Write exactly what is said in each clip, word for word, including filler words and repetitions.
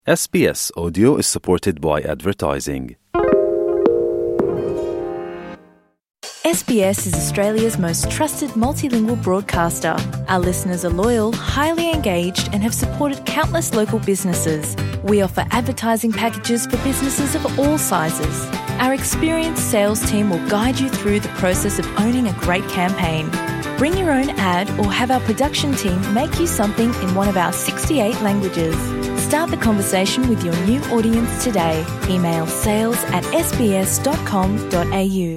S B S Audio is supported by advertising. S B S is Australia's most trusted multilingual broadcaster. Our listeners are loyal, highly engaged, and have supported countless local businesses. We offer advertising packages for businesses of all sizes. Our experienced sales team will guide you through the process of owning a great campaign. Bring your own ad or have our production team make you something in one of our sixty-eight languages. Start the conversation with your new audience today. Email sales at s b s dot com dot a u.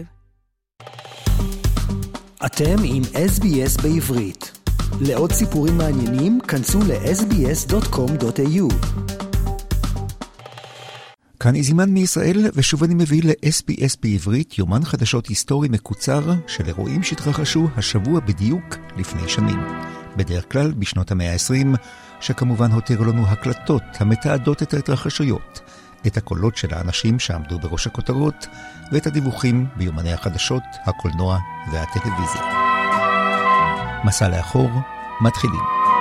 אתם עם אס בי אס בעברית. לעוד סיפורים מעניינים, כנסו ל-אס בי אס דוט קום דוט איי יו. כאן איזימן מישראל, ושוב אני מביא ל-אס בי אס בעברית יומן חדשות היסטורי מקוצר של אירועים שהתרחשו השבוע בדיוק לפני שנים. בדרך כלל בשנות המאה ה-עשרים, שכמובן הותירו לנו הקלטות המתעדות את ההתרחשויות, את הקולות של האנשים שעמדו בראש הכותרות, ואת הדיווחים ביומני החדשות, הקולנוע והטלוויזיה. מסע לאחור, מתחילים.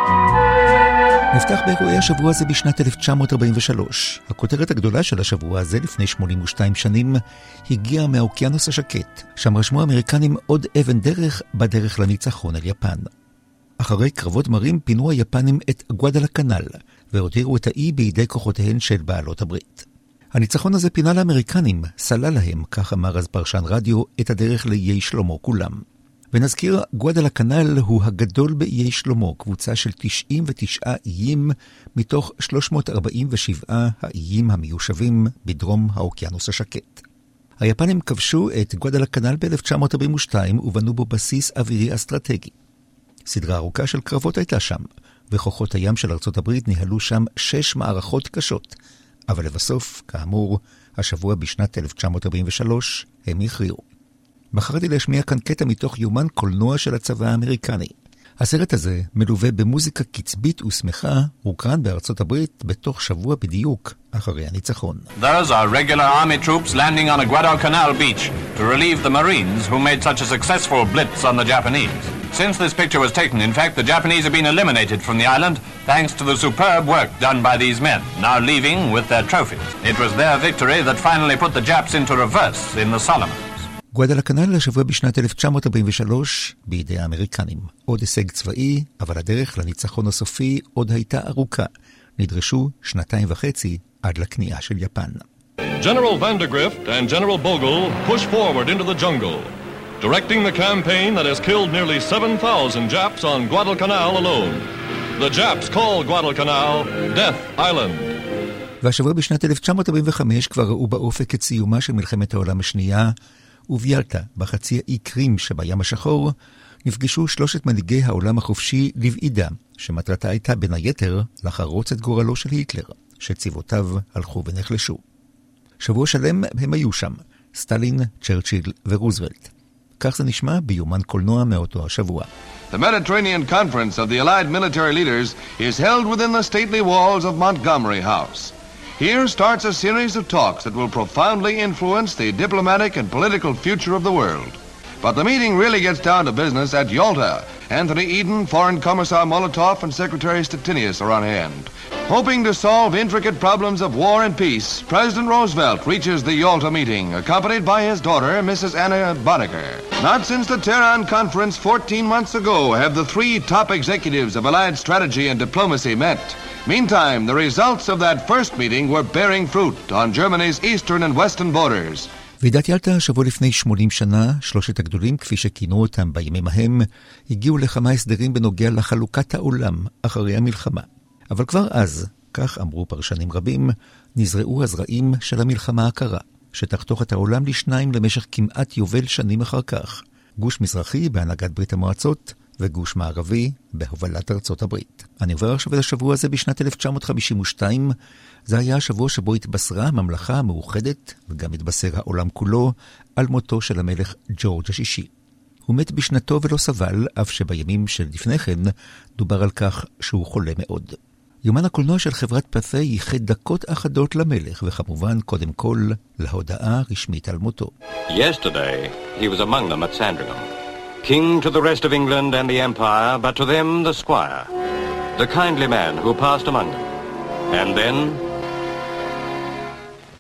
נפתח באירועי השבוע הזה בשנת אלף תשע מאות ארבעים ושלוש. הכותרת הגדולה של השבוע הזה לפני שמונים ושתיים שנים הגיעה מהאוקיינוס השקט, שם רשמו האמריקנים עוד אבן דרך בדרך לניצחון על יפן. אחרי קרבות מרים פינו היפנים את גואדלקנל, והותירו את האי בידי כוחותיהן של בעלות הברית. הניצחון הזה פינה לאמריקנים, סלל להם, כך אמר אז פרשן רדיו, את הדרך לאיי שלמה כולם. ונזכיר, גואדלקנל הוא הגדול באיי שלמה, קבוצה של תשעים ותשעה איים, מתוך שלוש מאות ארבעים ושבעה האיים המיושבים בדרום האוקיינוס השקט. היפנים כבשו את גואדלקנל ב-אלף תשע מאות ארבעים ושתיים ובנו בו בסיס אווירי אסטרטגי. סדרה ארוכה של קרבות הייתה שם, וכוחות הים של ארצות הברית ניהלו שם שש מערכות קשות, אבל לבסוף, כאמור, השבוע בשנת אלף תשע מאות ארבעים ושלוש הם הכריעו. בחרתי להשמיע כאן קטע מתוך יומן קולנוע של הצבא האמריקני. הסרט הזה מלווה במוזיקה קצבית ושמחה, הוקרן בארצות הברית בתוך שבוע בדיוק אחרי הניצחון. Those are regular army troops landing on a Guadalcanal beach to relieve the Marines who made such a successful blitz on the Japanese. Since this picture was taken, in fact, the Japanese have been eliminated from the island thanks to the superb work done by these men, now leaving with their trophies. It was their victory that finally put the Japs into reverse in the Solomons. גואדלקנל השבוע בשנת אלף תשע מאות ארבעים ושלוש בידי האמריקנים. עוד הישג צבאי, אבל הדרך לניצחון הסופי עוד הייתה ארוכה. נדרשו שנתיים וחצי עד לכניעה של יפן. General Vandergrift and General Bogle push forward into the jungle, directing the campaign that has killed nearly seven thousand Japs on Guadalcanal alone. The Japs call Guadalcanal Death Island. והשבוע בשנת אלף תשע מאות ארבעים וחמש כבר ראו באופק את סיומה של מלחמת העולם השנייה, וביאלטה, בחצי האי קרים שבים השחור, נפגשו שלושת מנהיגי העולם החופשי לבעידה, שמטרתה הייתה בין היתר לחרוץ את גורלו של היטלר, שצבאותיו הלכו ונחלשו. שבוע שלם הם היו שם, סטלין, צ'רצ'יל ורוזוולט. כך זה נשמע ביומן קולנוע מאותו השבוע. The Mediterranean Conference of the Allied military leaders is held within the stately walls of Montgomery House. Here starts a series of talks that will profoundly influence the diplomatic and political future of the world. But the meeting really gets down to business at Yalta. Anthony Eden, Foreign Commissar Molotov, and Secretary Stettinius are on hand. Hoping to solve intricate problems of war and peace, President Roosevelt reaches the Yalta meeting, accompanied by his daughter, Missus Anna Boddicker. Not since the Tehran Conference fourteen months ago have the three top executives of Allied strategy and diplomacy met. Meantime, the results of that first meeting were bearing fruit on Germany's eastern and western borders. ועידת ילטה השבוע לפני שמונים שנה, שלושת הגדולים, כפי שכינו אותם בימים ההם, הגיעו לכמה הסדרים בנוגע לחלוקת העולם אחרי המלחמה. אבל כבר אז, כך אמרו פרשנים רבים, נזרעו הזרעים של המלחמה הקרה, שתחתוך את העולם לשניים למשך כמעט יובל שנים אחר כך. גוש מזרחי בהנהגת ברית המועצות, וגוש מערבי בהובלת ארצות הברית. אני עובר עכשיו את השבוע הזה בשנת אלף תשע מאות חמישים ושתיים. זה היה השבוע שבו התבשרה הממלכה המאוחדת, וגם התבשר העולם כולו, על מותו של המלך ג'ורג' השישי. הוא מת בשנתו ולא סבל, אף שבימים של לפני כן דובר על כך שהוא חולה מאוד. יומן הקולנוע של חברת פאת'י ייחד דקות אחדות למלך, וכמובן קודם כל להודעה רשמית על מותו. Yesterday he was among them at Sandringham. King to the rest of England and the Empire, but to them the squire, the kindly man who passed among them. And then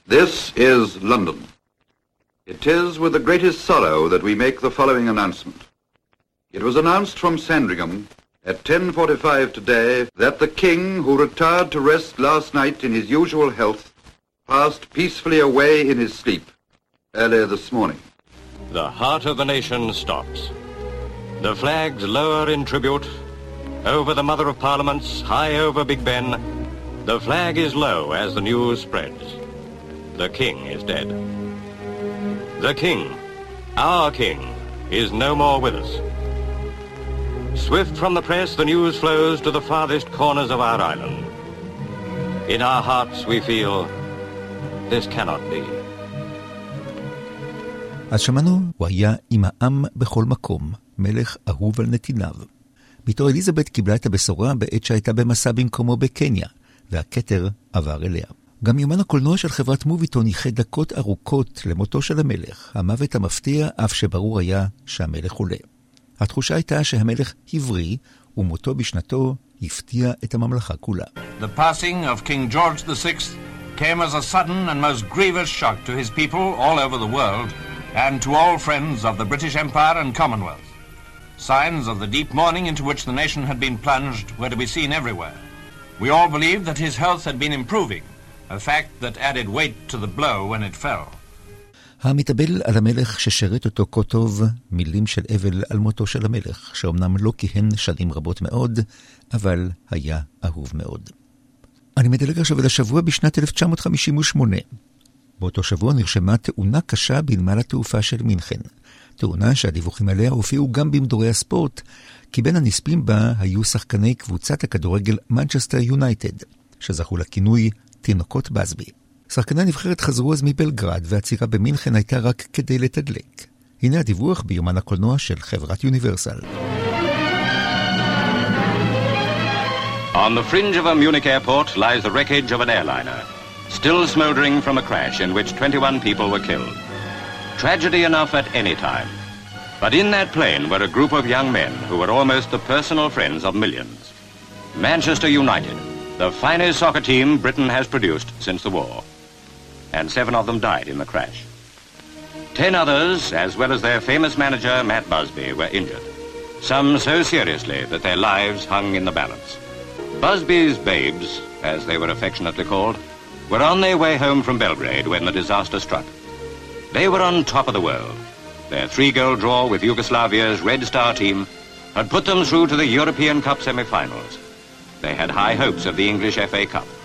This is London. It is with the greatest sorrow that we make the following announcement. It was announced from Sandringham at ten forty-five today that the King, who retired to rest last night in his usual health, passed peacefully away in his sleep earlier this morning. The heart of the nation stops. The flags lower in tribute. Over the Mother of Parliaments, high over Big Ben, the flag is low as the news spreads. The King is dead. The King, our King, is no more with us. Swift from the press, the news flows to the farthest corners of our island. In our hearts we feel, this cannot be. אז שמענו, הוא היה עם העם בכל מקום, מלך אהוב על נתיניו. בתו אליזבת קיבלה את הבשורה בעת שהייתה במסע במקומו בקניה, והכתר עבר אליה. גם יומן הקולנוע של חברת מוביטון ייחד דקות ארוכות למותו של המלך, המוות המפתיע אף שברור היה שהמלך חולה. התחושה הייתה שהמלך הבריא, ומותו בשנתו הפתיע את הממלכה כולה. The passing of King George the Sixth came as a sudden and most grievous shock to his people all over the world and to all friends of the British Empire and Commonwealth. Signs of the deep mourning into which the nation had been plunged were to be seen everywhere. We all believed that his health had been improving, a fact that added weight to the blow when it fell. המתאבל על המלך ששרת אותו כה טוב, מילים של אבל על מותו של המלך, שאומנם לא כיהן שנים רבות מאוד, אבל היה אהוב מאוד. אני מדלג עכשיו אל השבוע בשנת אלף תשע מאות חמישים ושמונה. באותו שבוע נרשמה תאונה קשה בנמל התעופה של מינכן. תאונה שהדיווחים עליה הופיעו גם במדורי הספורט, כי בין הנספים בה היו שחקני קבוצת הכדורגל מנצ'סטר יונייטד, שזכו לכינוי תינוקות בסבי. שחקני הנבחרת חזרו אז מבלגרד, והצירה במינכן הייתה רק כדי לתדלק. הנה הדיווח ביומן הקולנוע של חברת יוניברסל. On the fringe of a Munich airport lies the wreckage of an airliner, still smoldering from a crash in which twenty-one people were killed. Tragedy enough at any time. But in that plane were a group of young men who were almost the personal friends of millions. Manchester United, the finest soccer team Britain has produced since the war. And seven of them died in the crash. Ten others, as well as their famous manager, Matt Busby, were injured. Some so seriously that their lives hung in the balance. Busby's babes, as they were affectionately called, were on their way home from Belgrade when the disaster struck. They were on top of the world. Their three-goal draw with Yugoslavia's Red Star team had put them through to the European Cup semi-finals. They had high hopes of the English F A Cup.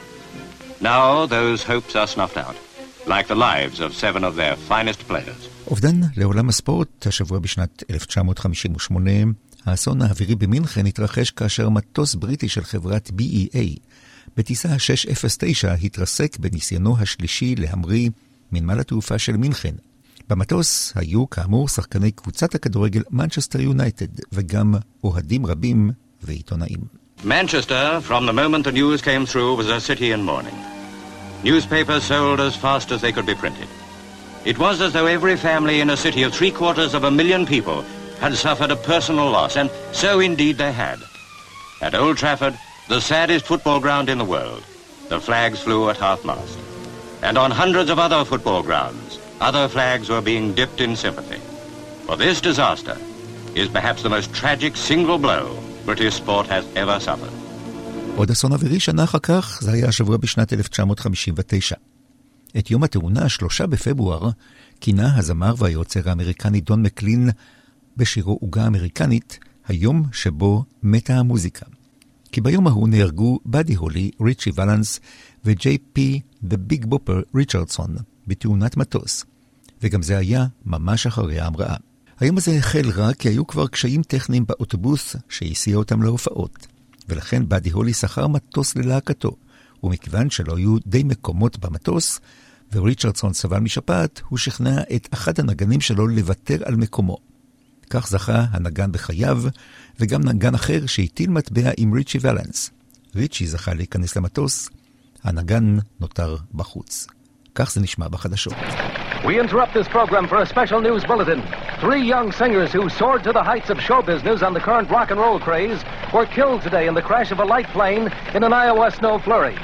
Now those hopes are snuffed out, like the lives of seven of their finest players. אובדן לעולם הספורט. השבוע בשנת אלף תשע מאות חמישים ושמונה, האסון האווירי במינכן התרחש כאשר מטוס בריטי של חברת בי אי איי בטיסה שש אפס תשע התרסק בניסיונו השלישי להמריא מנמל התעופה של מינכן. במטוס היו כאמור שחקני קבוצת הכדורגל מנצ'סטר יונייטד וגם אוהדים רבים ועיתונאים. Manchester, from the moment the news came through, was a city in mourning. Newspapers sold as fast as they could be printed. It was as though every family in a city of three quarters of a million people had suffered a personal loss, and so indeed they had. At Old Trafford, the saddest football ground in the world, the flags flew at half-mast. And on hundreds of other football grounds, other flags were being dipped in sympathy. For this disaster is perhaps the most tragic single blow British sport has ever suffered. עוד אסון אווירי שנה אחר כך, זה היה השבוע בשנת אלף תשע מאות חמישים ותשע. את יום התאונה, שלושה בפברואר, כינה הזמר והיוצר האמריקני דון מקלין בשירו עוגה אמריקנית, היום שבו מתה המוזיקה. כי ביום ההוא נהרגו באדי הולי, ריצ'י ולנס וג'יי פי The Big Bopper ריצ'רדסון בתאונת מטוס. וגם זה היה ממש אחרי ההמראה. היום הזה החל רק כי היו כבר קשיים טכניים באוטובוס שהסיע אותם להופעות. ולכן באדי הולי שכר מטוס ללהקתו. ומכיוון שלא היו די מקומות במטוס, וריצ'רדסון סבל משפעת, הוא שכנע את אחד הנגנים שלו לוותר על מקומו. כך זכה הנגן בחייו, וגם נגן אחר שהטיל מטבע עם ריצ'י ולנס. ריצ'י זכה להיכנס למטוס, הנגן נותר בחוץ. כך זה נשמע בחדשות. We interrupt this program for a special news bulletin. Three young singers who soared to the heights of show business on the current rock and roll craze were killed today in the crash of a light plane in an Iowa snow flurry.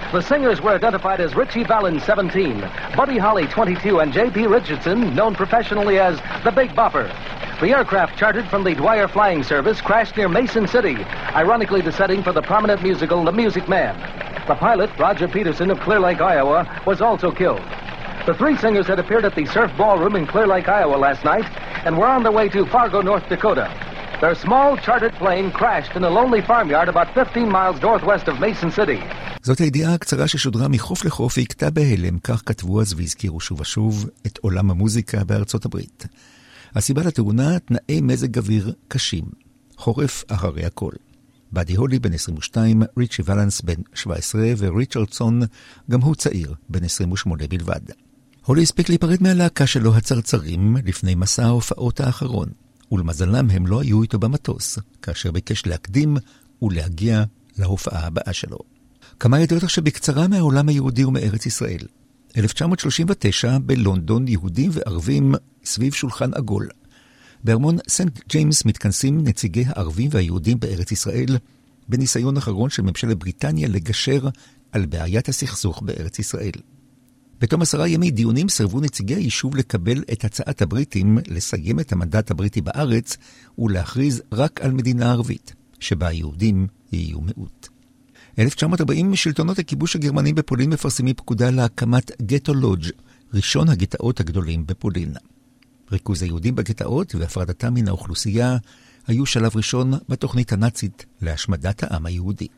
The singers were identified as Richie Valens, seventeen, Buddy Holly, twenty-two, and J P Richardson, known professionally as the Big Bopper. The aircraft chartered from the Dwyer Flying Service crashed near Mason City, ironically the setting for the prominent musical The Music Man. The pilot, Roger Peterson of Clear Lake, Iowa, was also killed. The three singers had appeared at the Surf Ballroom in Clear Lake, Iowa last night and were on their way to Fargo, North Dakota. Their small chartered plane crashed in a lonely farmyard about fifteen miles northwest of Mason City. זאת הידיעה הקצרה ששודרה מחוף לחוף והקטע בהלם, כך כתבו אז והזכירו שוב ושוב את עולם המוזיקה בארצות הברית. הסיבה לתאונה, תנאי מזג אוויר קשים. חורף אחרי הכל. באדי הולי בן עשרים ושתיים, ריצ'י ולנס בן שבע עשרה וריצ'רדסון גם הוא צעיר בן עשרים ושמונה בלבד. הולי הספיק להיפרד מהלהקה שלו הצרצרים לפני מסע ההופעות האחרון, ולמזלם הם לא היו איתו במטוס, כאשר ביקש להקדים ולהגיע להופעה הבאה שלו. כמה ידיעות עכשיו בקצרה מהעולם היהודי ומארץ ישראל. אלף תשע מאות שלושים ותשע בלונדון יהודים וערבים סביב שולחן עגול. בארמון סנט ג'יימס מתכנסים נציגי הערבים והיהודים בארץ ישראל בניסיון אחרון של ממשלת בריטניה לגשר על בעיית הסכסוך בארץ ישראל. בתום עשרה ימי דיונים סרבו נציגי היישוב לקבל את הצעת הבריטים לסיים את המנדט הבריטי בארץ ולהכריז רק על מדינה ערבית, שבה היהודים יהיו מיעוט. אלף תשע מאות ארבעים שלטונות הכיבוש הגרמנים בפולין מפרסמים פקודה להקמת גטו לודג', ראשון הגטאות הגדולים בפולין. ריכוז היהודים בגטאות והפרדתם מן האוכלוסייה היו שלב ראשון בתוכנית הנאצית להשמדת העם היהודי.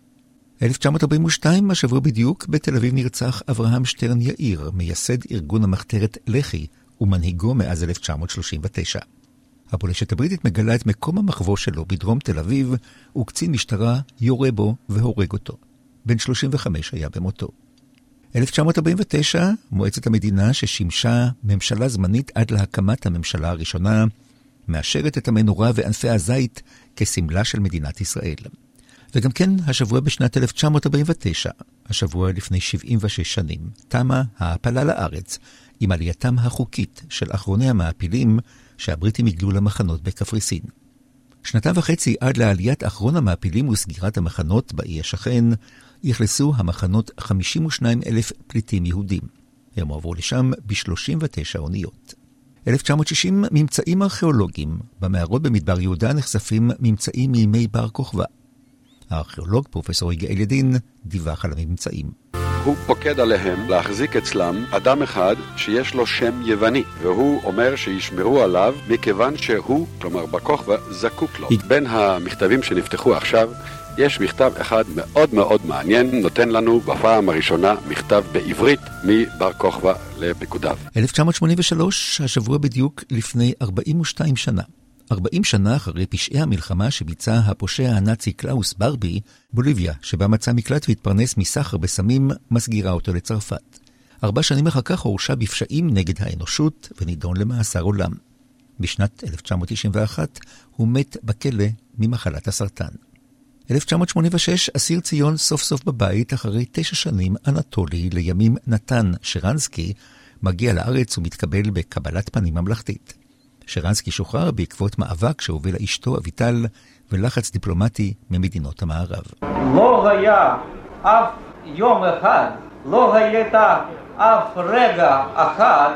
אלף תשע מאות ארבעים ושתיים, השבוע בדיוק, בתל אביב נרצח אברהם שטרן יאיר, מייסד ארגון המחתרת לח"י ומנהיגו מאז אלף תשע מאות שלושים ותשע. הפולשת הבריטית מגלה את מקום המחבוא שלו בדרום תל אביב, וקצין משטרה יורה בו והורג אותו. בן שלושים וחמש היה במותו. אלף תשע מאות ארבעים ותשע, מועצת המדינה ששימשה ממשלה זמנית עד להקמת הממשלה הראשונה, מאשרת את המנורה וענפי הזית כסמלה של מדינת ישראל. וגם כן, השבוע בשנת אלף תשע מאות ארבעים ותשע, השבוע לפני שבעים ושש שנים, תמה ההפלה לארץ עם עלייתם החוקית של אחרוני המעפילים שהבריטים הגלו למחנות בקפריסין. שנתיים וחצי עד לעליית אחרון המעפילים וסגירת המחנות באי השכן, יכלסו המחנות חמישים ושניים אלף פליטים יהודים. הם עברו לשם ב-שלושים ותשע אוניות. אלף תשע מאות שישים, ממצאים ארכיאולוגיים. במערות במדבר יהודה נחשפים ממצאים מימי בר כוכבא. הארכיאולוג פרופסור יגאל ידין דיווח על הממצאים. הוא פוקד עליהם להחזיק אצלם אדם אחד שיש לו שם יווני, והוא אומר שישמרו עליו מכיוון שהוא, כלומר בר כוכבא, זקוק לו. בין המכתבים שנפתחו עכשיו, יש מכתב אחד מאוד מאוד מעניין, נותן לנו בפעם הראשונה מכתב בעברית מבר כוכבא לפקודיו. אלף תשע מאות שמונים ושלוש, השבוע בדיוק לפני ארבעים ושתיים שנה. ארבעים שנה אחרי פשעי המלחמה שביצע הפושע הנאצי קלאוס ברבי, בוליביה, שבה מצא מקלט והתפרנס מסחר בסמים, מסגירה אותו לצרפת. ארבע שנים אחר כך הורשע בפשעים נגד האנושות ונידון למאסר עולם. בשנת אלף תשע מאות תשעים ואחת הוא מת בכלא ממחלת הסרטן. אלף תשע מאות שמונים ושש, אסיר ציון סוף סוף בבית אחרי תשע שנים. אנטולי, לימים נתן שרנסקי, מגיע לארץ ומתקבל בקבלת פנים ממלכתית. שרנסקי שוחרר בעקבות מאבק שהובילה אשתו אביטל ולחץ דיפלומטי ממדינות המערב. לא היה אף יום אחד, לא הייתה אף רגע אחד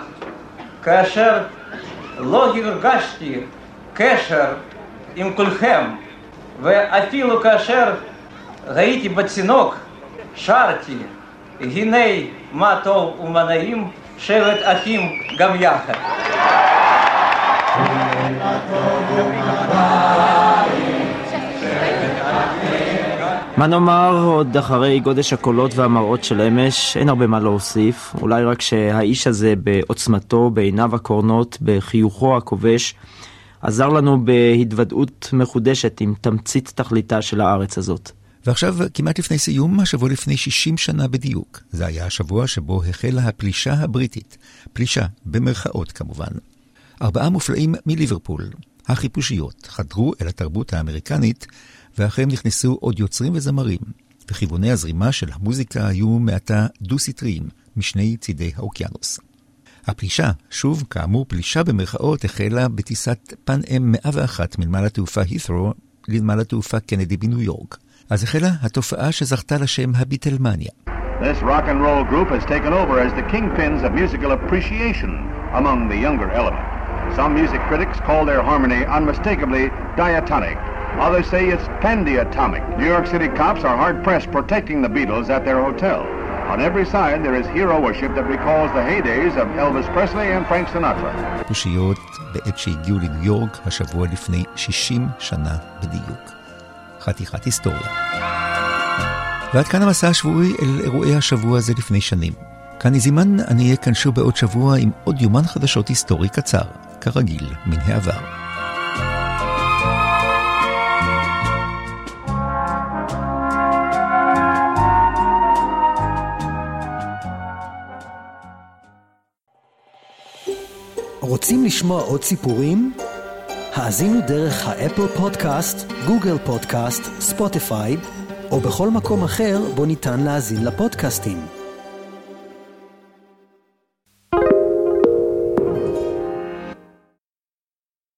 כאשר לא הרגשתי קשר עם כולכם, ואפילו כאשר ראיתי בתינוק שרתי, הנה מה טוב ומה נעים, שבט אחים גם יחד. מה נאמר, עוד אחרי גודש הקולות והמראות של אמש, אין הרבה מה להוסיף. אולי רק שהאיש הזה בעוצמתו, בעיניו הקורנות, בחיוכו הכובש, עזר לנו בהתוודעות מחודשת עם תמצית תכליתה של הארץ הזאת. ועכשיו, כמעט לפני סיום, השבוע לפני שישים שנה בדיוק. זה היה השבוע שבו החלה הפלישה הבריטית. פלישה, במרכאות כמובן. ארבעה מופלאים מליברפול, החיפושיות, חדרו אל התרבות האמריקנית, ואחריהם נכנסו עוד יוצרים וזמרים, וכיווני הזרימה של המוזיקה היו מעתה דו-סטריים, משני צידי האוקיינוס. הפלישה, שוב כאמור פלישה במרכאות, החלה בטיסת פן אם מאה ואחת מנמל התעופה הית'רו לנמל התעופה קנדי בניו יורק. אז החלה התופעה שזכתה לשם הביטלמניה. This rock and roll group has taken over as the kingpins of musical appreciation among the younger element. Some music critics call their harmony unmistakably diatonic. Others say it's pandiatomic. New York City cops are hard-pressed protecting the Beatles at their hotel. On every side there is hero worship that recalls the heydays of Elvis Presley and Frank Sinatra. קושיות בעת שהגיעו לניו יורק השבוע לפני שישים שנה בדיוק. חתיכת היסטוריה. ועד כאן המסע השבועי אל אירועי השבוע הזה לפני שנים. כאן נזימן, אני אהיה כאן שוב בעוד שבוע עם עוד יומן חדשות היסטורי קצר, כרגיל מן העבר. רוצים לשמוע עוד סיפורים? האזינו דרך האפל פודקאסט, גוגל פודקאסט, ספוטיפיי, או בכל מקום אחר בו ניתן להאזין לפודקאסטים.